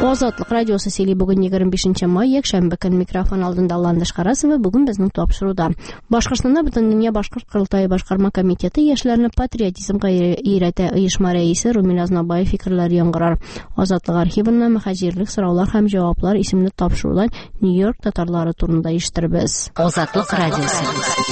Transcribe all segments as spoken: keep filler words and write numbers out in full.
Азатлык радиосы сөйли бүген егерме бишенче май якшәмбе көн микрофон алдында Ландыш Карасова. Бүген безнең тапшыруда Башкортстанда бөтен дөнья башкорт кырылтайы башкарма комитеты яшьләрне патриотизмга өйрәтә оешма рәисе Румил Азнабаев фикерләр яңгырар. Азатлык архивында мөхаҗирлек сораулар һәм җаваплар исемле тапшырудан Нью-Йорк татарлары турында ишеттербез. Азатлык радиосы.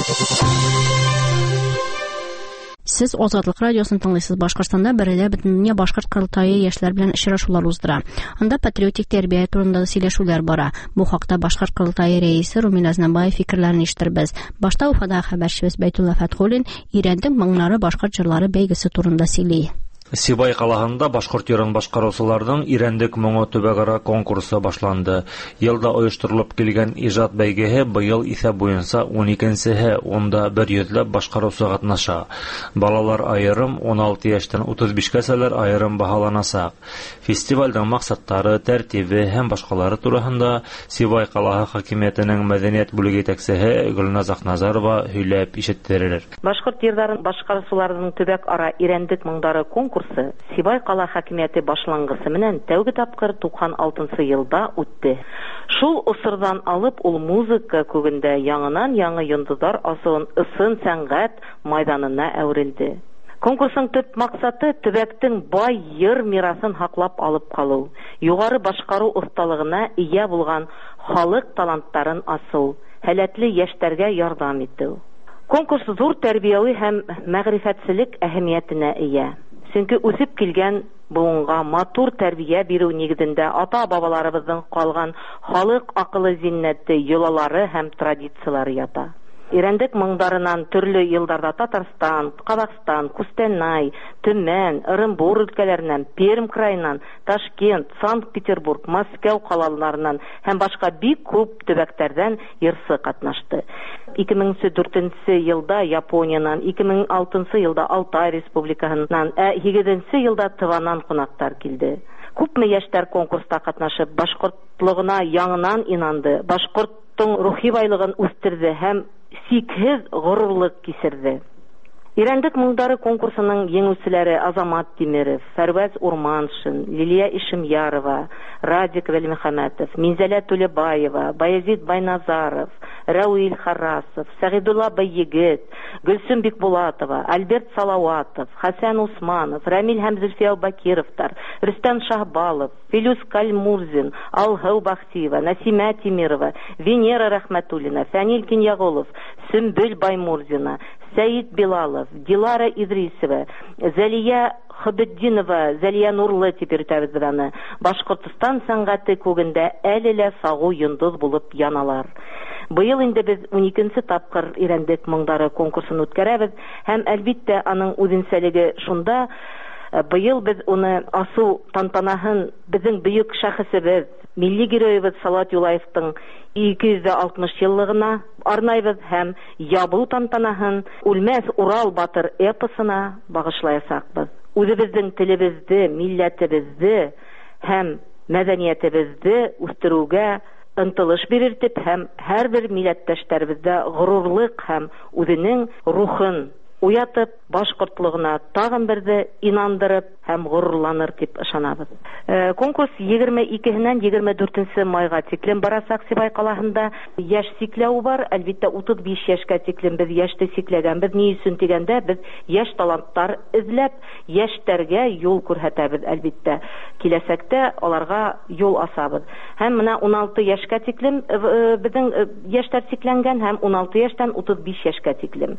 Сез Азатлык радиосын тыңлыйсыз. Башкортстанда бердә бөтен дөнья башкорт кырылтайы яшьләр белән очрашулар уздыра. Анда патриотик тәрбия турында сөйләшүләр бара. Бу хакта башкорт кырылтайы рәисе Румил Азнабаев фикерләрен ишеттербез. Башта Уфада хәбәрчебез Бәйтулла Фәтхуллин Ирәндек моңнары башкорт җырлары бәйгесе турында сөйли. Сибай калаһында башкорт йөрен башкаручыларның Ирәндек моңы төбәгара конкурсы башланды. Елда оештырылып килгән иҗат бәйгеһе быел исәп буенча уникенчеһе, онда бер йөзләп башкаручы катнаша. Балалар аерым он алты яшьтән утыз бишкәсәләр аерым баһаланасак. Фестивальдән максаттары, тәртибе һәм башкалары турында Сибай калаһы хакимиятенең мәдәният бүлеге итәкчесе Гөлназ Ахназарова һөйләп ишеттерер. Башкорт йырларын башкаручыларның төбәк ара Ирәндек моңнары конкурсы Сибай кала хакимияте башлангысы менән тәүге тапкыр туксан алтынчы елда үтте. Шул усырдан алып ул музыка күгендә яңынан яңа йондызлар асуын ысын сәнгать майданына әверелде. Конкурсның төп максаты төбәктең бай йыр мирасын хаклап алып калу, югары башкару осталыгына ия булган халык талантларын асу, һәләтле яшьләргә ярдәм итү. Конкурс зур тәрбияви һәм мәгърифәтсезлек әһәмиятенә ия. Чөнки үсеп килгән буынга матур тәрбия бирү нигезендә ата-бабаларыбызның калган халык акылы зиннәте, йолалары һәм традициялары ята. Ирәндек моңдарынан төрле елларда Татарстан, Казакстан, Кустанай, Төмән, Оренбур өлкәләреннән, Пермь краеннан, Ташкент, Санкт-Петербург, Мәскәү калаларыннан һәм башка бик күп төбәкләрдән йырсы катнашты. ике мең дүртенче елда Япониянан, ике мең алтынчы елда Алтай Республикасыннан, ә егерменче елда Тываннан кунаклар килде. Күпме яшьләр конкурста катнашып, башкортлыгына яңынан инанды, башкорттың рухи байлыгын үстерде һәм сикһез горурлык кисерде. Ирәндек моңдары конкурсының еңүчеләре Азамат Тимеров, Фәрваз Урманшин, Лилия Ишемярова, Радик Вәлимөхәмәтов, Минзәлә Тулебаева, Баязит Байназаров, Рауил Харасов, Сәгыйдулла Байегет, Гөлсем Бикбулатова, Альберт Салаватов, Хәсән Усманов, Рамил һәм Зөлфия Бакировтар, Рөстәм Шахбалов, Филүс Кальмурзин, Алһау Бахтиева, Насима Тимирова, Венера Рәхмәтуллина, Фәнил Киньягулов, Сөмбөл Баймурзина, Сәйид Билалов, Дилара Идрисова, Зәлия Хабетдинова, Зәлия Нурлы типер тәвзираны. Башкортстан сәнгате күгендә әлелә сагу йондыз булып яналар. Быел инде без уникенче тапкыр Ирәндек моңдары конкурсын үткәрәбез һәм әлбиттә аның үзенчәлеге шунда. Быел без уны асу тантанаһын безнең бөек шәхесебез, милли героебыз Салат Юлаевтың ике йөз алтмыш еллыгына арнайбыз һәм ябу тантанаһын Үлмәс Урал батыр эпосына багышлаячакбыз. Үзебезнең телебезне, милләтебезне һәм мәдәниятебезне үстерүгә ынтылыш бирертеп һәм һәрбер милләттәшләребездә горурлык һәм үзенең рухын уятып, башкортлыгына тагын берде инандырып һәм горурланыр дип ышанабыз. Э, конкурс егерме икеннән егерме дүртенче майга тиклем барасак Сибай калаһында яшь сикләү бар. Әлбиттә утыз биш яшькә тиклем без яшьте сикләгәнбез. Ни өчен дигәндә, без яшь талантлар эзләп, яшьләргә юл күрсәтәбез. Әлбиттә, киләсәктә аларга юл асабыз. Һәм менә он алты яшькә тиклем безнең яшьләр сикләнгән һәм он алты яшьтән утыз биш яшькә тиклем.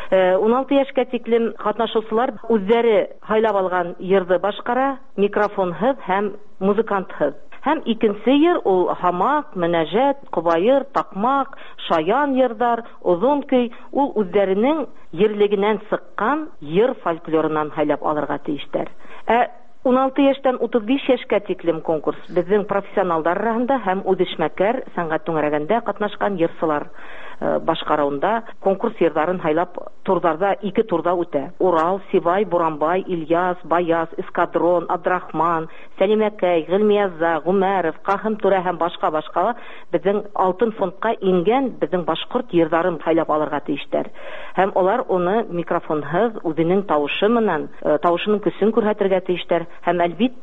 он алты яшькә тиклем катнашучылар үзләре хайлап алган йырды башкара, микрофонһыз һәм музыкантһыз. Һәм икенче йыр ул хамак, мөнәҗәт, кубайыр, такмак, шаян йырдар, озын көй, ул үзләренең йирлегеннән сыккан йыр фольклорынан хайлап алырга тиештәр. Ә он алты яшьтән утыз биш яшькә тиклем конкурс безнең профессионаллар арасында һәм үдешмәкәр сәнгать түңәрәгендә катнашкан йырсылар башкаруында конкурс йырдарын хайлап турдарда ике турда үтә. Урал, Сибай, Буранбай, Ильяс, Баяз, Эскадрон, Абдрахман, Сәлимәкәй, Гыйлмияза, Гумәров, Кахым Турә һәм башка-башка безнең алтын фондка ингән безнең башкорт йырдарын хайлап алырга тиештәр. Һәм алар уны микрофонһыз үзенең тавышы менән, тавышының көсөн күрһәтергә тиештәр. Һәм әлбиттә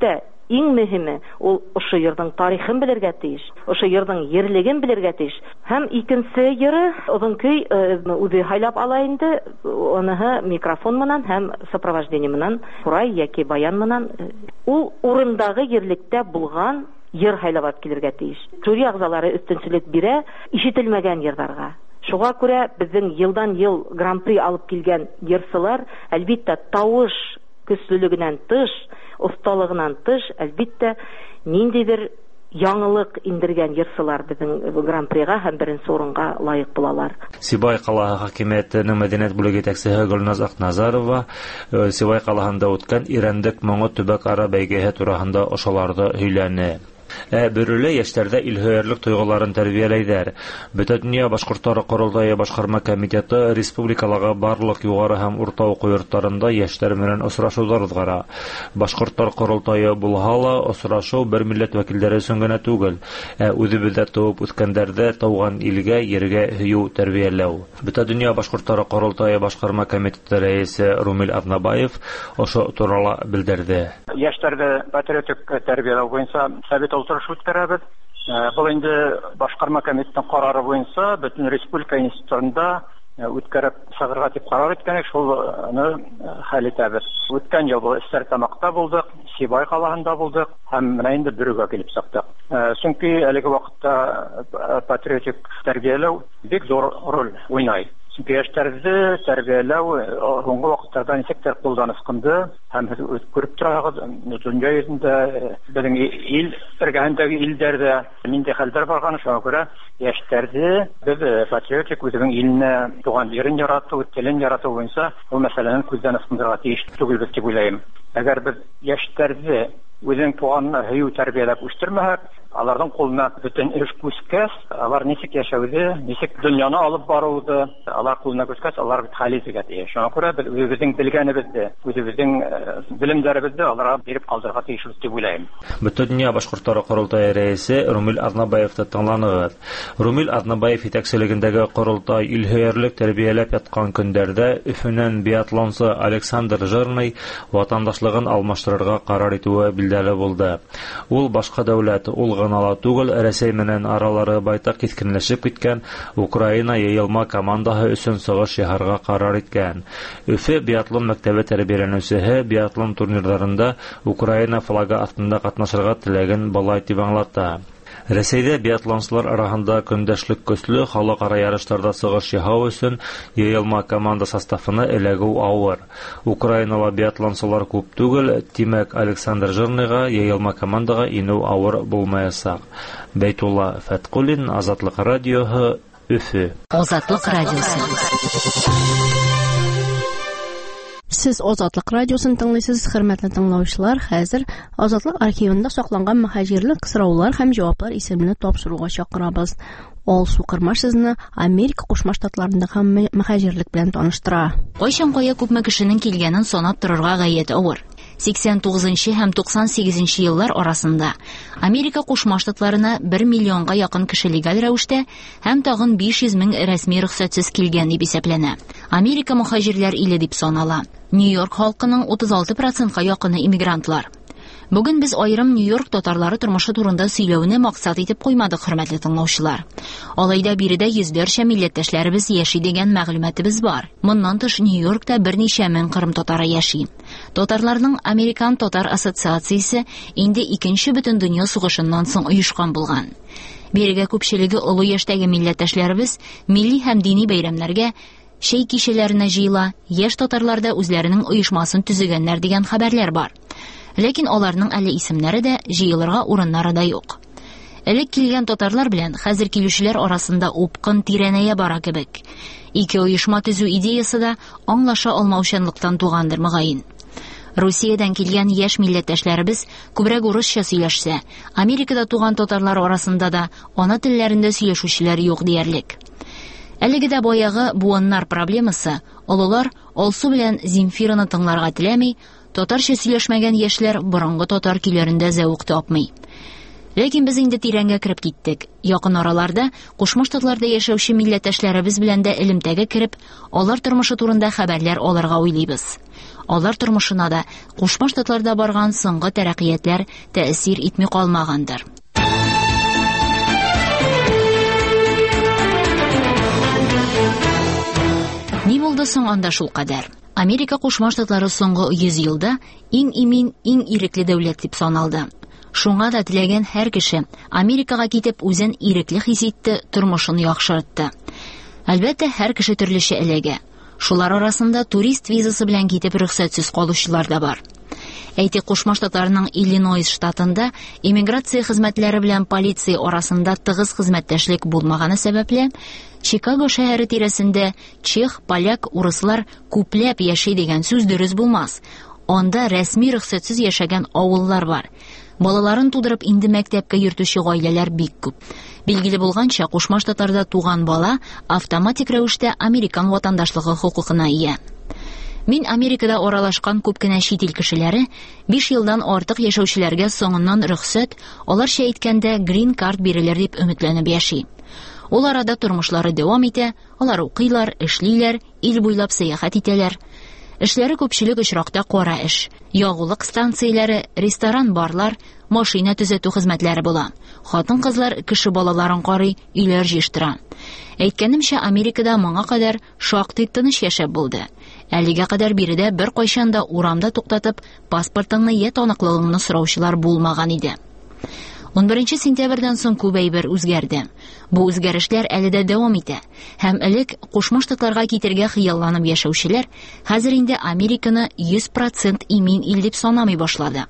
иң мөһиме ул ошо йырдың тарихын белергә тиеш, ошо йырдың ерлеген белергә тиеш. Һәм икенче йыры озын көй үзе һайлап ала инде, оныһы микрофон менән һәм сопровождение менән, курай яки баян менән. Ул урындагы ерлектә булган йыр һайлап килергә тиеш. Жюри әгъзалары өстенчелек бирә ишетелмәгән йырларга. Шуңа күрә безнең елдан ел гран-при алып килгән йырсылар, әлбиттә, тавыш көчлелегеннән тыш, осталыгыннан тыш, әлбиттә, ниндидер яңылык индергән йырсылар безнең гран-прига һәм беренче урынга лаек булалар. Сибай каласы хакимиятенең мәдәният бүлеге итәкчесе Гөлназ Акназарова Сибай каласында үткән Ирәндек моңы төбәк ара бәйгеһе турында ошоларда һөйләне. Ә бөреле яшьләрдә илһөярлек тойгыларын тәрбияләйдәр. Бөтен дөнья башкортлары корылтайы башкарма комитеты республикаларга барлык югары һәм урта уку йортларында яшьләр белән очрашулар узгара. Башкортлар корылтайы булһа ла, очрашу бер милләт вәкилләре өчен генә түгел, ә үзебездә туып үткәндәрдә тауган илгә, ергә һөю тәрбияләү. Бөтен дөнья башкортлары корылтайы башкарма комитеты рәисе Румил Арнабаев ошо турыла белдерде. Яшьләргә патриотик тәрбияләү буенча совет утырыш үткәрәбез. Бұл инде башкарма комитетының карары буенча бөтен республика институтында үткәреп сыгырга дип карар иткән, шуны хәл итәбез. Үткән ел Стәрлетамакта булдык, Сибай каласында булдык һәм менә инде Бөрегә килеп чыктык. Чөнки әлеге вакытта патриотик тәрбияләү бик зур роль уйнай. Яшьләрне тәрбияләү соңгы вакытларда ничектер кулланыш кылды һәм күреп торабыз, дөнья йөзендә безнең ил эргәһендәге илдәрдә нинди хәлләр барган, шуңа күрә яшьләрне без патриотик үзенең илне, туган җирен ярату, телен ярату буенча бу мәсьәләне күздән ычкындырырга тиеш түгел дип уйлыйм. Әгәр без яшьләрне үзенең туганны һөю тәрбияләп үстермәһәк, аларның кулына бөтен эш күскәс, алар ничек яшәүде, ничек дөньяны алып баруды, алар кулына күскәс, алар бит хәл итәргә тиеш. Шуңа күрә без үзебезнең белгәнебезне, үзебезнең белемнәребезне аларга биреп калдырырга тиешбез дип уйлыйм. Бөтен дөнья башкортлары корылтайы рәисе Румил Арнабаевты тыңланыгыз. Румил Арнабаев итәкчелегендәге корылтай илһөярлек тәрбияләп яткан көндәрдә Өфөнән биатлончы Александр Жирный ватандашлыгын алмаштырырга карар итүе билдәле булды. Ул башка дәүләт, ул гына түгел, Рәсәй менән аралары байтак кискенләшеп киткән, Украина йыелма командаһы өчен сыгыш яһарга карар иткән. Өфе биатлон мәктәбе тәрбияләнүчеһе биатлон турнирларында Украина флагы астында катнашырга теләген балай дип аңлата. Рәсәйдә биатлончылар арасында көндәшлек көчле, халыкара ярышларда сыгыш яһау өчен йыелма команда составына эләгү авыр. Украинала биатлончылар күп түгел, тимәк Александр Жирныйга йыелма командага инү авыр булмаячак. Бәйтулла Фәткуллин, Азатлык радиоһы, Өфе. Азатлык радиосы. Сез Азатлык радиосын тыңлыйсыз, хөрмәтле тыңлаучылар. Хәзер Азатлык архивында сакланган мөхаҗирлек сораулар һәм җаваплар исемле тапшыруга чакырабыз. Алсу Кырмаш сезне Америка Кушма Штатларындагы мөхаҗирлек белән таныштыра. Кайчан кая күпме кешенең килгәнен санап торырга гаять авыр. сиксән тугызынчы һәм туксан сигезенче еллар арасында Америка Кушма Штатларына бер миллионга якын кеше легаль рәвештә һәм тагын биш йөз мең рәсми рөхсәтсез килгән дип исәпләнә. Америка мөхаҗирләр иле дип санала. Нью-Йорк халкының утыз алты процентка якыны иммигрантлар. Бүген без айрым Нью-Йорк татарлары тормышы турында сөйләүне максат итеп куймадык, хөрмәтле тыңлаучылар. Алайда биредә йөзләрчә милләттәшләребез яши дигән мәгълүматыбыз бар. Моннан тыш Нью-Йоркта берничә мең кырым татары яши. Татарларның Американ татар ассоциациясе инде икенче бөтен дөнья сугышыннан соң оешкан булган. Бирегә күпчелеге олы яшьтәге милләттәшләребез милли һәм дини бәйрәмнәргә, шәй кичәләренә җыела, яшь татарларда үзләренең оешмасын төзегәннәр дигән хәбәрләр бар. Ләкин аларның әле исемнәре дә, җыелырга урыннары да юк. Элек килгән татарлар белән хәзер килүчеләр арасында упкын тирәнәя бара кебек. Ике оешма төзү идеясы да аңлаша алмаучанлыктан тугандыр мөгаен. Русиядән килгән яшь милләттәшләребез күбрәк урысча сөйләшсә, Америкада туган татарлар арасында да ана телләрендә сөйләшүчеләр юк диярлек. Әлеге дә баягы буыннар проблемасы, олылар Алсу белән Земфираны тыңларга теләми, татарча сөйләшмәгән яшьләр борынгы татар көйләрендә зәвык тапмый. Ләкин без инде тирәнгә кереп киттек. Якын араларда Кушма Штатларда яшәүче милләттәшләребез белән дә элемтәгә кереп, алар тормышы турында хәбәрләр алырга уйлыйбыз. Алар тормышына да Кушма Штатларда барган соңгы тәрәккыятләр тәэсир итми калмагандыр. Ни булды соң анда шул кадәр? Америка Кушма Штатлары соңгы йөз елда иң имин, иң ирекле дәүләт дип саналды. Шуңа да теләгән һәр кеше Америкага китеп үзен ирекле хис итте, тормышын яхшыртты. Әлбәттә, һәр кеше төрлечә эләгә. Шулар арасында турист визасы белән китеп рөхсәтсез калучылар да бар. Әйтик, Кушма Штатларының Иллинойс штатында иммиграция хезмәтләре белән полиция арасында тыгыз хезмәттәшлек булмаганы сәбәпле, Чикаго шәһәре тирәсендә чех, поляк, урыслар күпләп яши дигән сүз дөрес булмас. Анда рәсми рөхсәтсез яшәгән авыллар бар. Балаларын тудырып инде мәктәпкә йөртүче гаиләләр бик күп. Билгеле булганча, Кушма Штатларда туган бала автоматик рәвештә американ ватандашлыгы хокукына ия. Мин Америкада оралашкан күп кенә чит ил кешеләре биш елдан артык яшәүчеләргә соңыннан рөхсәт, аларча әйткәндә грин карт бирелер дип өметләнеп яши. Ул арада тормышлары дәвам итә, алар укыйлар, эшлиләр, ил буйлап сәяхәт итәләр. Эшләре күпчелек очракта кара эш. Ягулык станцияләре, ресторан, барлар, машина төзәтү хезмәтләре була. Хатын-кызлар кеше балаларын карый, өйләр җыштыра. Әйткәнемчә, Америкада моңа кадәр шактый тыныч яшәп булды. Әлегә кадәр биредә бер кайчан да урамда туктатып, паспортыңны я таныклыгыңны сораучылар булмаган иде. он беренче сентябрьдән соң күп әйбер үзгәрде. Бу үзгәрешләр әле дә дәвам итә. Һәм элек Кушма Штатларга китергә хыялланып яшәүчеләр хәзер инде Американы йөз процент имин ил дип санамый башлады.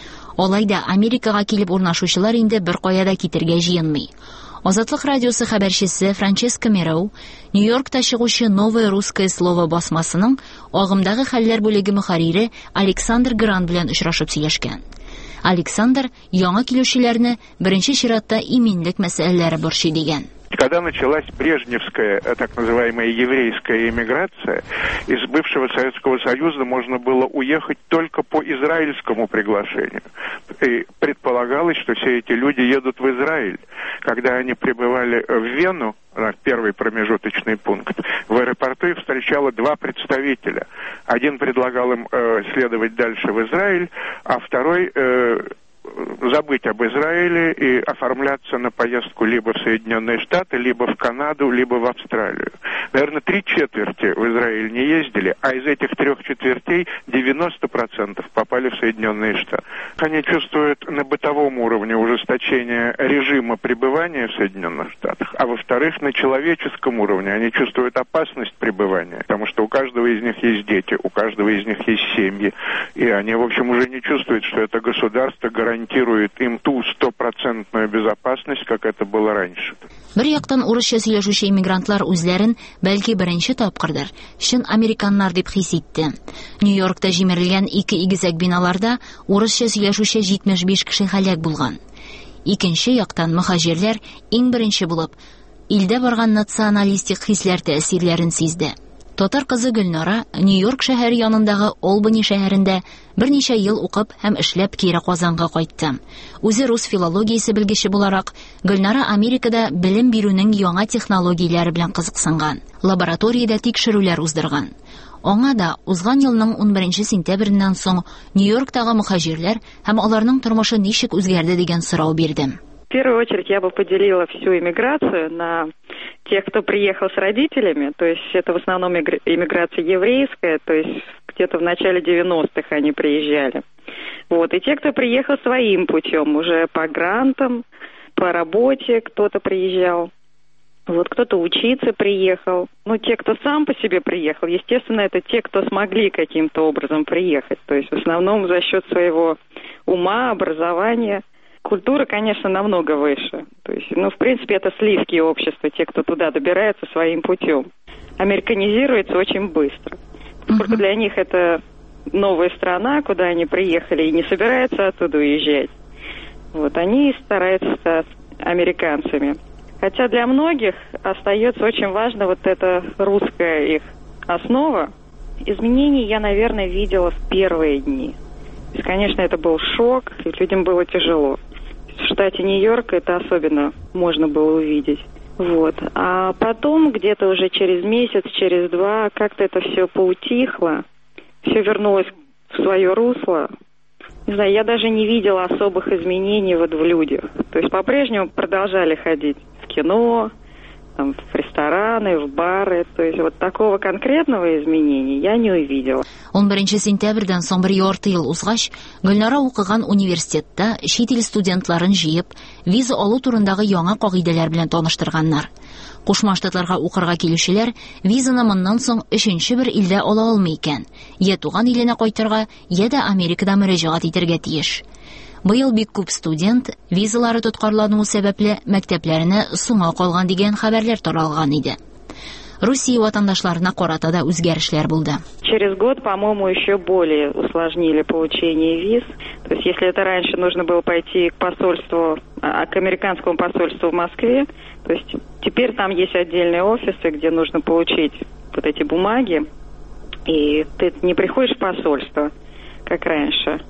Алайда Америкага килеп урнашучылар инде бер кая да китергә җыенмый. Азатлык радиосы хәбәрчесе Франческа Мероу Нью-Йоркта чыгучы Новое русское слово басмасының агымдагы хәлләр бүлеге мөхәррире Александр Грант белән очрашып сөйләшкән. Александр яңа килүчеләрне беренче чиратта иминлек мәсьәләләре борчый дигән. Когда началась брежневская, так называемая еврейская эмиграция, из бывшего Советского Союза можно было уехать только по израильскому приглашению. И предполагалось, что все эти люди едут в Израиль. Когда они прибывали в Вену, первый промежуточный пункт, в аэропорту их встречало два представителя. Один предлагал им э, следовать дальше в Израиль, а второй... Э, забыть об Израиле и оформляться на поездку либо в Соединенные Штаты, либо в Канаду, либо в Австралию. Наверное, три четверти в Израиль не ездили, а из этих трех четвертей девяносто процентов попали в Соединенные Штаты. Они чувствуют на бытовом уровне ужесточение режима пребывания в Соединенных Штатах, а во-вторых, на человеческом уровне они чувствуют опасность пребывания, потому что у каждого из них есть дети, у каждого из них есть семьи, и они, в общем, уже не чувствуют, что это государство гарантирует гарантирует им ту стопроцентную безопасность, как это было раньше. Бер яктан урысча сөйләшүче иммигрантлар үзләрен бәлки беренче тапкырдыр чын американнар дип хис итте. Нью-Йоркта җимерелгән ике игезәк биналарда урысча сөйләшүче җитмеш биш кеше һәлак булган. Икенче яктан мөхаҗирләр иң беренче булып илдә барган националистик хисләр тәэсирләрен сизде. Татар кызы Гөлнара Нью-Йорк шәһәре янындагы Олбани шәһәрендә берничә ел укып һәм эшләп кире Казанга кайтты. Үзе рус филологиясе белгече буларак, Гөлнара Америкада белем бирүнең яңа технологияләре белән кызыксынган. Лабораториядә тикшерүләр уздырган. Аңа да узган елның он беренче сентябреннән соң Нью-Йорктагы мөхаҗирләр һәм аларның тормышы ничек үзгәрде дигән сорау бирде. В первую очередь я бы поделила всю иммиграцию на тех, кто приехал с родителями, то есть это в основном иммиграция еврейская, то есть где-то в начале девяностых они приезжали. Вот, и те, кто приехал своим путем, уже по грантам, по работе кто-то приезжал, вот кто-то учиться приехал. Ну, те, кто сам по себе приехал, естественно, это те, кто смогли каким-то образом приехать, то есть в основном за счет своего ума, образования. Культура, конечно, намного выше. То есть, ну, в принципе, это сливки общества, те, кто туда добирается своим путем. Американизируется очень быстро. Поскольку uh-huh. для них это новая страна, куда они приехали и не собираются оттуда уезжать. Вот, они стараются стать американцами. Хотя для многих остается очень важно вот эта русская их основа. Изменений я, наверное, видела в первые дни. То есть, конечно, это был шок, и людям было тяжело. В штате Нью-Йорк это особенно можно было увидеть. Вот. А потом, где-то уже через месяц, через два, как-то это все поутихло, все вернулось в свое русло. Не знаю, я даже не видела особых изменений вот в людях. То есть по-прежнему продолжали ходить в кино, там, в рестораны, в бары. То есть вот такого конкретного изменения я не увидела. он беренче сентябрьдән соң бер ярты ел узгач, Гөлнара укыган университетта чит ил студентларын җыеп, виза алу турындагы яңа кагыйдәләр белән таныштырганнар. Кушма Штатларга укырга килүчеләр визаны моннан соң өченче бер илдә ала алмый икән. Я туган иленә кайтырга, я да Америкада мөрәҗәгать итәргә тиеш. Быел бик күп студент визалары тоткарлануы сәбәпле мәктәпләренә соңга калган дигән хәбәрләр таралган иде. Россия ватандашларына карата да үзгәрешләр булды. Через год, по-моему, еще более усложнили получение виз. То есть, если это раньше нужно было пойти к посольству, к американскому посольству в Москве, то есть теперь там есть отдельные офисы, где нужно получить вот эти бумаги, и ты не приходишь в посольство, как раньше.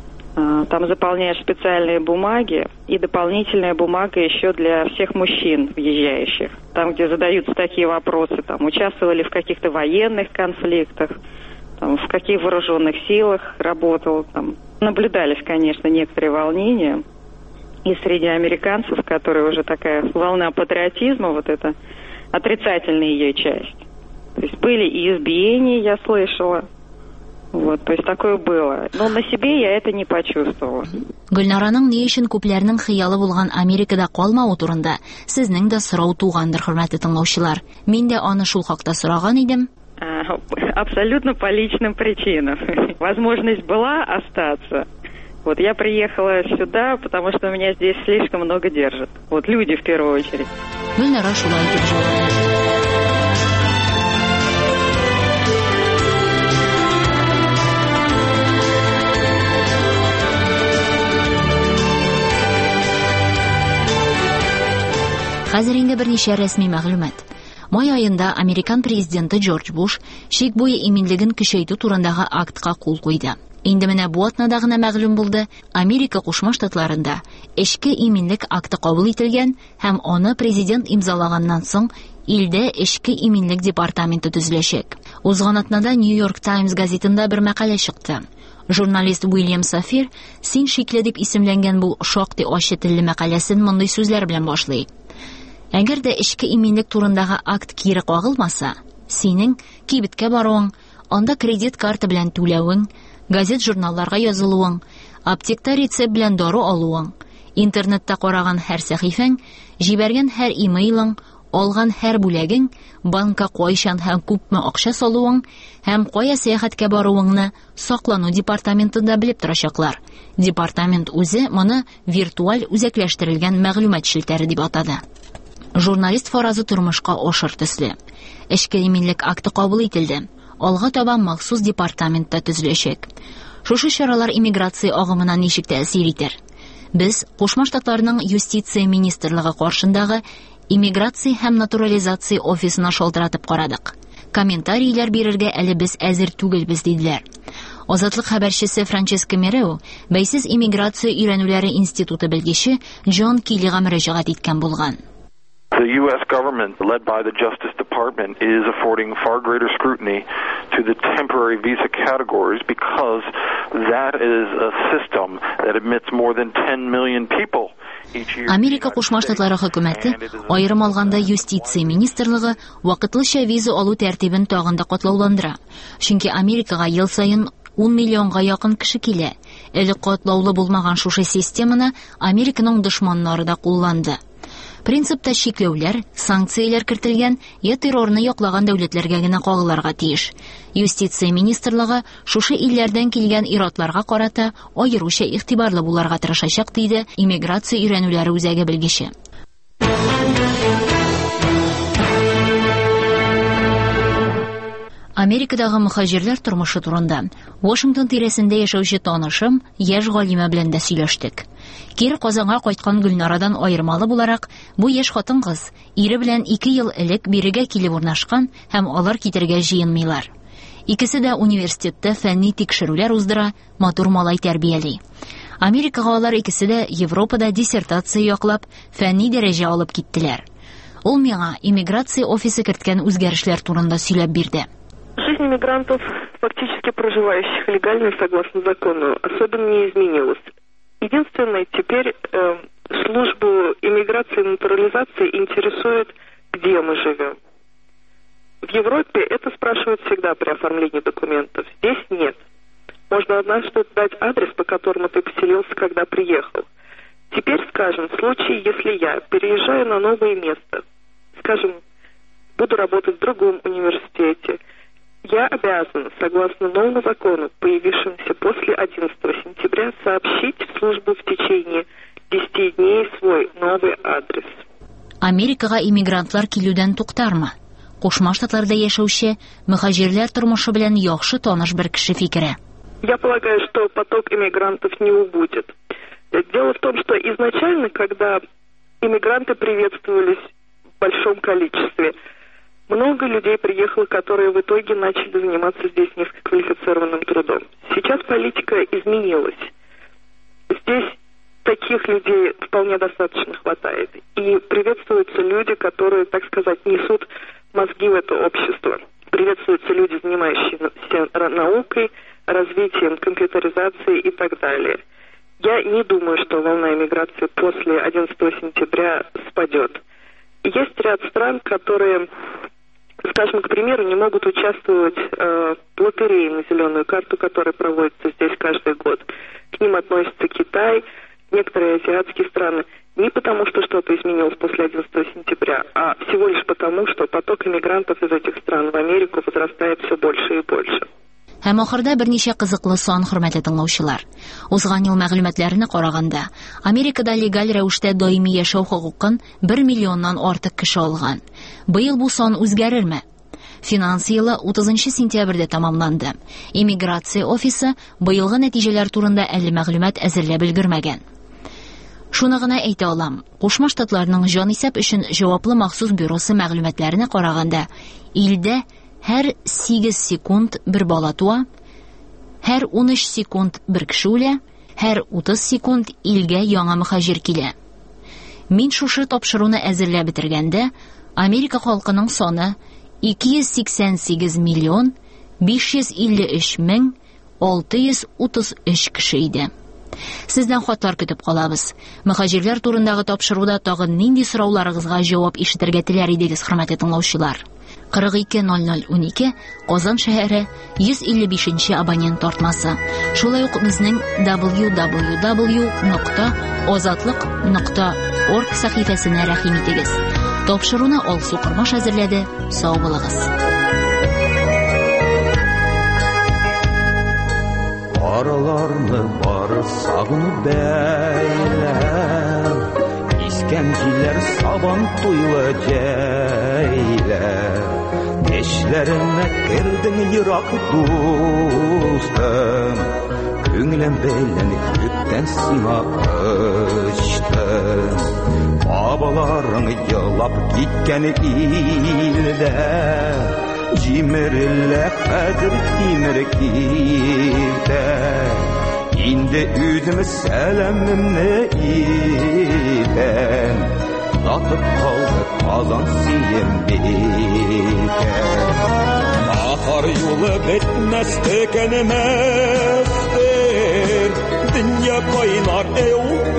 Там заполняешь специальные бумаги и дополнительная бумага еще для всех мужчин въезжающих. Там, где задаются такие вопросы, там, участвовали в каких-то военных конфликтах, там, в каких вооруженных силах работал. Там. Наблюдались, конечно, некоторые волнения и среди американцев, которые уже такая волна патриотизма, вот это отрицательная ее часть. То есть были и избиения, я слышала. Вот, то есть такое было. Но на себе я это не почувствовала. Гөлнараның ни өчен күпләрнең хыялы булган Америкада калмау турында сезнең дә сорау тугандыр, хөрмәтле тыңлаучылар. Мин дә аны шул хакта сораган идем. Абсолютно по личным причинам. Возможность была остаться. Вот я приехала сюда, потому что меня здесь слишком много держат. Вот люди в первую очередь. Гөлнара шулай дип җавап. Хәзер инде берничә рәсми мәгълүмат. Май аенда Американ президенты Джордж Буш чик буе иминлеген көчәйтү турындагы актка кул куйды. Инде менә бу атнада гына мәгълүм булды, Америка Кушма Штатларында эчке иминлек акты кабул ителгән һәм аны президент имзалаганнан соң илдә эчке иминлек департаменты төзеләчәк. Узган атнада Нью-Йорк Таймс газетында бер мәкалә чыкты. Журналист Уильям Сафир син шикле дип исемләнгән бу шактый ачы телле мәкаләсен мондый сүзләр белән башлый. Әгәр дә эчке иминлек турындагы акт кире кагылмаса, синең кибеткә баруың, анда кредит карта белән түләвең, газет-журналларга язылуың, аптекта рецепт белән дару алуың, интернетта караган һәр сәхифәң, җибәргән һәр имейлың, алган һәр бүләгең, банкка кайчан һәм күпме акча салуың һәм кая сәяхәткә баруыңны саклану департаментында белеп торачаклар. Департамент үзе моны виртуаль үзәкләштерелгән мәгълүмат челтәре дип атады. Журналист фаразы тормышка ашыр төсле. Эчке иминлек акты кабул ителде. Алга таба махсус департаментта төзеләчәк. Шушы чаралар иммиграция агымына ничек тәэсир итер? Без Кушма Штатларының юстиция министрлыгы каршындагы иммиграция һәм натурализация офисына шалтыратып карадык. Комментарийлар бирергә әле без әзер түгелбез диделәр. Азатлык хәбәрчесе Франческа Мерео бәйсез иммиграция өйрәнүләре институты белгече Джон Киллига мөрәҗәгать иткән булган. The U S government, led by the Justice Department, is affording far greater scrutiny to the temporary visa categories because that is a system that admits more than ten million people. Америка Кушма Штатлары хөкүмәте аерым алганда юстиция министрлыгы вакытлыча виза алу тәртибен тагын да катлауландыра. Чөнки Америкага ел сайын ун миллионга якын кеше килә. Элек катлаулы булмаган шушы системаны Американың дошманнары да кулланды. Принципта чикләүләр, санкцияләр кертелгән, я террорны яклаган дәүләтләргә генә кагылырга тиеш. Юстиция министрлыгы шушы илләрдән килгән иратларга карата аеруча игътибарлы буларга тырышачак диде иммиграция өйрәнүләре үзәге белгече. Америкадагы мөхаҗирләр тормышы турында Вашингтон тирәсендә яшәүче танышым яшь галима белән дә сөйләштек. Кире Казанга кайткан Гөлнарадан аермалы буларак, бу яшь хатын-кыз ире белән ике ел элек бирегә килеп урнашкан һәм алар китергә җыенмыйлар. Икесе дә университетта фәнни тикшерүләр уздыра, матур малай тәрбияли. Америкага алар икесе дә Европада диссертация яклап, фәнни дәрәҗә алып киттеләр. Ул миңа иммиграция офисы керткән үзгәрешләр турында сөйләп бирде. Жизнь мигрантов, фактически проживающих легально согласно закону, особенно не изменилась. Единственное, теперь э, службу иммиграции и натурализации интересует, где мы живем. В Европе это спрашивают всегда при оформлении документов. Здесь нет. Можно однажды дать адрес, по которому ты поселился, когда приехал. Теперь, скажем, в случае, если я переезжаю на новое место, скажем, буду работать в другом университете, я обязана, согласно новому закону, появившемуся после одиннадцатого сентября, сообщить в службу в течение десяти дней свой новый адрес. Америкага иммигрантлар килүдән туктармы? Кушма Штатларда яшәүче мөхаҗирләр тормышы белән яхшы таныш бер кеше фикере. Я полагаю, что поток иммигрантов не убудет. Дело в том, что изначально, когда иммигранты приветствовались в большом количестве, много людей приехало, которые в итоге начали заниматься здесь низкоквалифицированным трудом. Сейчас политика изменилась. Здесь таких людей вполне достаточно хватает. И приветствуются люди, которые, так сказать, несут мозги в это общество. Приветствуются люди, занимающиеся наукой, развитием компьютеризации и так далее. Я не думаю, что волна эмиграции после одиннадцатого сентября спадет. Есть ряд стран, которые, скажем, к примеру, не могут участвовать э, в лотерее на зеленую карту, которая проводится здесь каждый год. К ним относятся Китай, некоторые азиатские страны. Не потому, что что-то изменилось после одиннадцатого сентября, а всего лишь потому, что поток иммигрантов из этих стран в Америку возрастает все больше и больше. Һәм ахырда берничә кызыклы сан, хөрмәтле тыңлаучылар. Узган ел мәгълүматларына караганда, Америкада легаль рәвештә даими яшәү хукукын бер миллионнан артык кеше алган. Быел бу сан үзгәрерме? Финанс елы утызынчы сентябрьдә тамамланды. Иммиграция офисы быелгы нәтиҗәләр турында әле мәгълүмат әзерләп өлгермәгән. Шуны гына әйтә алам. Кушма Штатларның җан исәп өчен җаваплы махсус бюросы мәгълүматларына караганда, илдә һәр сигез секунд бер бала туа, һәр ун өч секунд бер кеше үлә, һәр утыз секунд илгә яңа мөхаҗир килә. Мин шушы тапшыруны әзерләп бетергәндә, Америка халкының саны ике йөз сиксән сигез миллион биш йөз илле өч мең алты йөз утыз өч кеше иде. Сездән хатлар көтеп калабыз. Мөхаҗирләр турындагы тапшыруда тагын нинди сорауларыгызга җавап ишетергә теләр идегез, хөрмәтле тыңлаучылар? кырык ике ноль ноль унике Казан шәһәре йөз илле бишенче абонент тартмасы. Шулай ук безнең дабл ю дабл ю дабл ю нокта озатлык нокта орг сәхифәсенә рәхим итегез. Тапшыруны Алсу Кырмаш әзерләде. Сау булыгыз. Араларны бары сагынып бәйләм, искән җилләр сабан туйлы җәйләр. Эшләремә кердең ерак дустым, күңелем бәйләнеп күптән сиңа очтым. Бабаларың елап киткән илдә, җимерелә хәзер тимер китә. Инде үзем сәламымны итәм, татып калды Казан сием бекәр. Ахар юлы бетмәс икәнемәстер, дөнья кайнар ул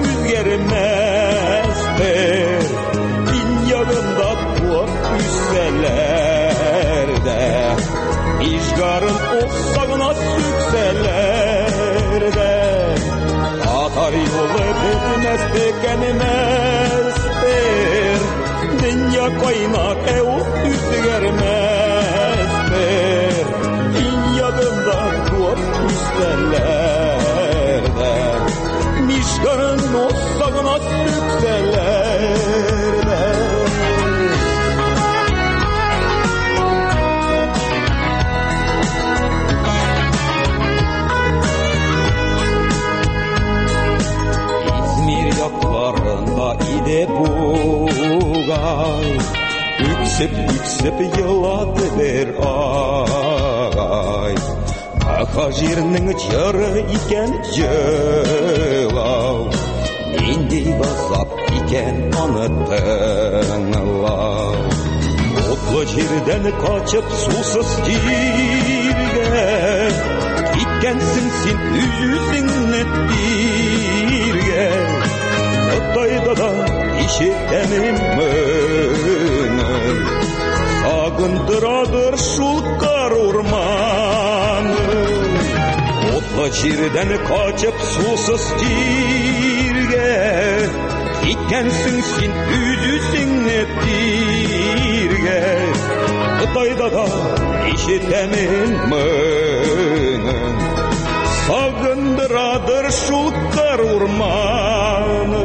үзгәрмәстер. Дөньяда туып үссәләр дә, ишгарын оксагына сүксәләр дә, Атар юлы бетмәс икәнемәстер, дөнья кайнар ул үзгәрмәстер. Дөньяда туып үссәләр дә, ишгарын оксагына сүксәләр дә. Якларында иде бугай, үксеп-үксеп елады бер ай. Бақа жерінің жыры екен жылау, нендей ғазап екен аны тыңлау. Отлы жерден қачып сусыз жерге, кеткенсің сен өзіңні бірге. Қытайда да ешетемін мұңын, сағындырадыр шулқар орманы. Отлы жерден қачып сусыз жерге, кеткенсің сен өзіңні бірге. Қытайда да ешетемін мұңын, сағындырадыр шулқар орманы.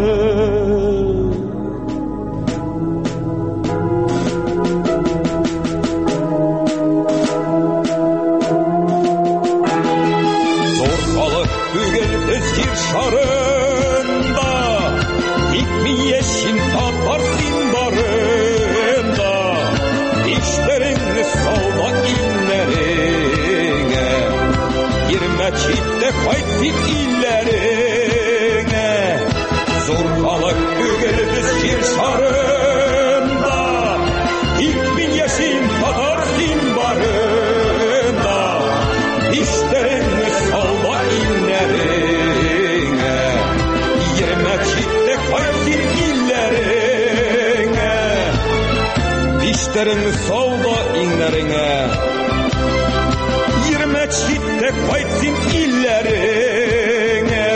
Шарында икмиешін татарсың барында, іштеріңі сауда иллеріңе, ермәчетті қайтсың иллеріңе. Зор халық өгілбіз жер шарында, икмиешін татарсың барында, іштеріңі сауда иллеріңе. İşlerin savda inlerine, yirmi çitte kaytsın illerine.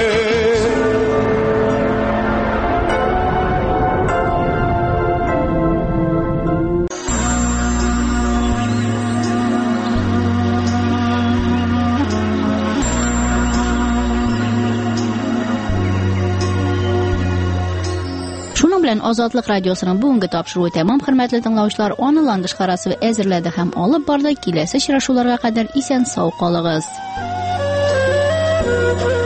Azadlıq radiosunun bugungi topshiruvi tamam, hurmatli tinglovchilar. Uni landish qarasi va әзерләде ham olib bordi. Kelasi uchrashuvlarga qadar esen sog' qoling'iz.